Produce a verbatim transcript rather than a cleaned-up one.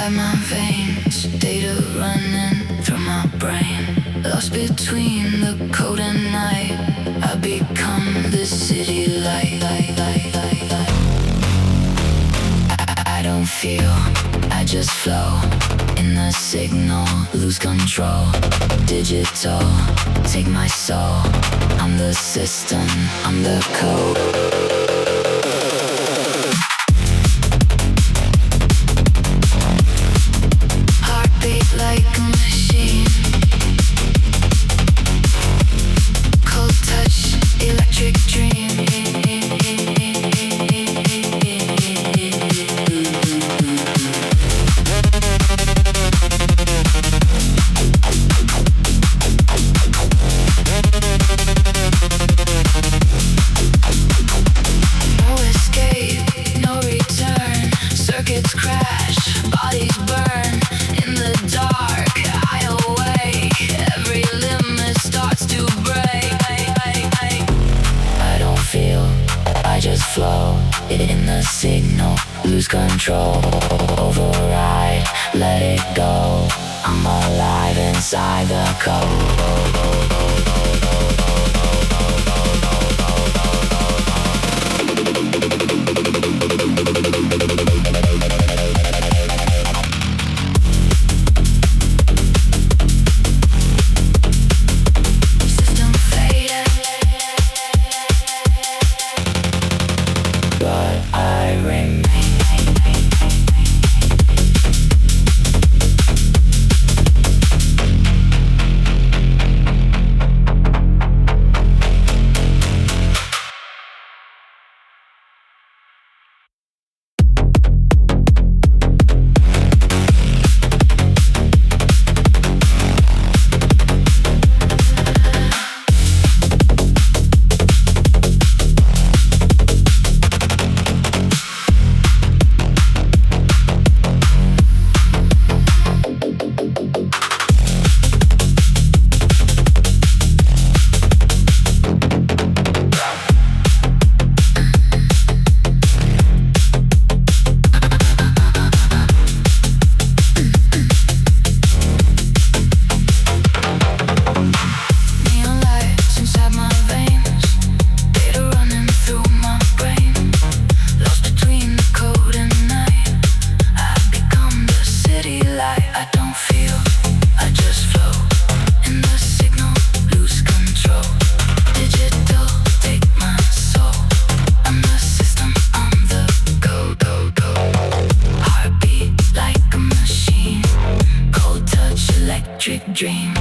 inside my veins, data running through my brain. Lost between the cold and night, I become the city light. I, I don't feel, I just flow in the signal, lose control. Digital, take my soul. I'm the system, I'm the code. Like a machine, cold touch, electric dream. No escape, no return. Circuits crash, bodies burn. In the dark, I awake. Every limit starts to break. I don't feel, I just flow in the signal, lose control. Override, let it go. I'm alive inside the code. Dream.